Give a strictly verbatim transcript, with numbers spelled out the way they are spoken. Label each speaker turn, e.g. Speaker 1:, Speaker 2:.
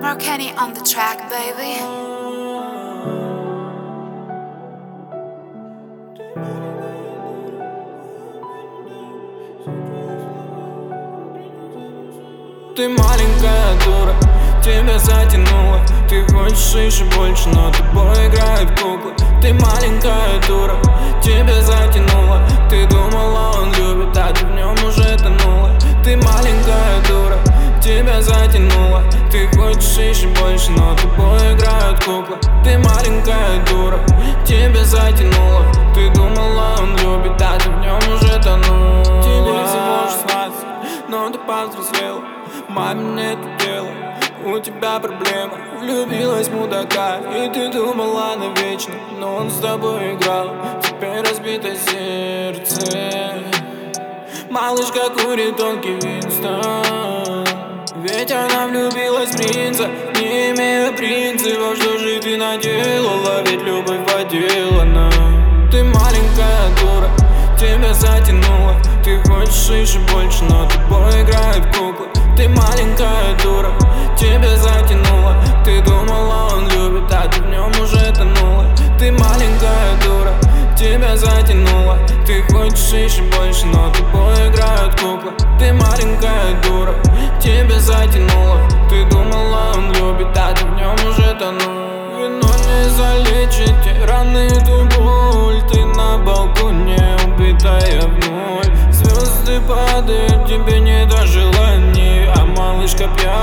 Speaker 1: Kenny on the track, baby.
Speaker 2: Ты маленькая дура, тебя затянуло. Ты хочешь еще больше, но тобой играют куклы. Ты маленькая дура, тебя затянуло. Ты думала, он любит, а ты в нем уже тонула. Ты маленькая дура, тебя затянуло. Ты хочешь еще больше, но тобой играют куклы. Ты маленькая дура, тебя затянуло. Ты думала, он любит, а ты в нем уже тонула. Тебе всего шестнадцать, но ты повзрослела. Маме нет дела, у тебя проблема. Влюбилась в мудака, и ты думала навечно, но он с тобой играл. Теперь разбито сердце. Малышка курит тонкий Винстон, ведь она влюбилась в принца, не имея принципов. Что же ты наделала, ведь любовь водила нам. Ты маленькая дура, тебя затянуло. Ты хочешь еще больше, но тобой играют куклы. Ты маленькая дура, тебя затянуло. Ты думала, он любит, а ты в нем уже тонула. Ты маленькая дура, тебя затянуло. Ты хочешь еще больше, но тобой играют куклы. Ты маленькая дура, тебя затянуло. Ты думала, он любит, а ты в нем уже тонула. Вино не залечит те раны, ту боль. Ты на балконе, убитая вновь. Звезды падают, тебе не до желаний, а малышка пьяна.